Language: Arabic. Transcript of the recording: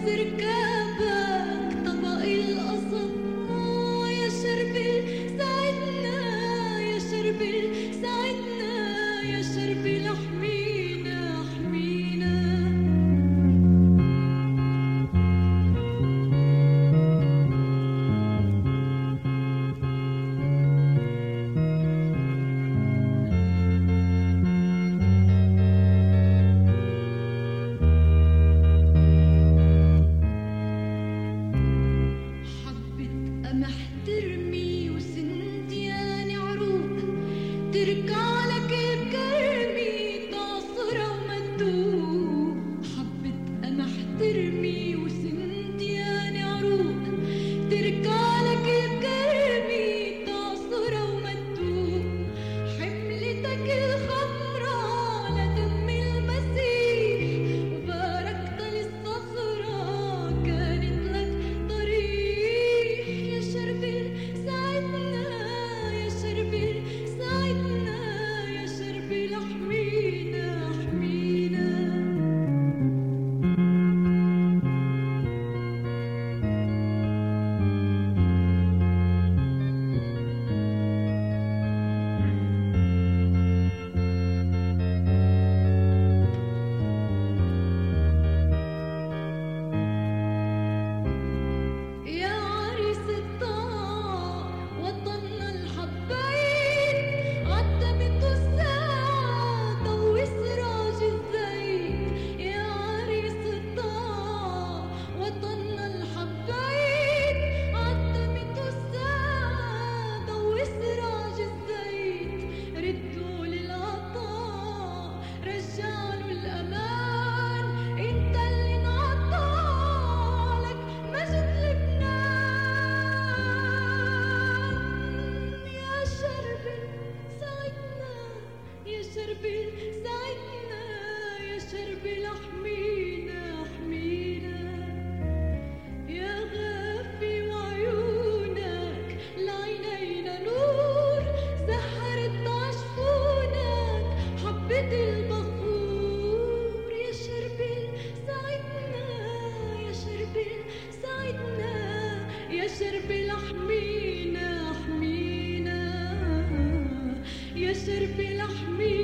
ركابك طبق القصب. يا شربل ساعدنا، يا شربل ساعدنا، يا شربل احمينا احمينا. محترمي وسنديان عروق تركع لك الكرمي تعصرة ومندوق. حبة محترمي وسنديان عروق تركع لك الكرمي تعصرة ومندوق. حملتك الخضرا لدم المسيح وباركت للصخرة كانت لك طريق. يا شربل ساعدنا، يا شربل ساعدنا، يا شربل احمينا احمينا. يا عريس الطاعة وطننا الحبايب عتمت الساعة ضوي سراج الزيت. يا عريس الطاعة وطننا الحبايب عتمت الساعة ضوي سراج الزيت. ردوا للعطاء رجعوا الأمان، انت اللي انعطالك مجد لبنان. يا شربل ساعدنا، يا شربل ساعدنا، يا شربل احمينا احمينا. يا غافي وعيونك لعينينا نور زهرت عشفونك حبة البخور. يا شربل ساعدنا، يا شربل ساعدنا، يا شربل احمينا احمينا، يا شربل احمينا.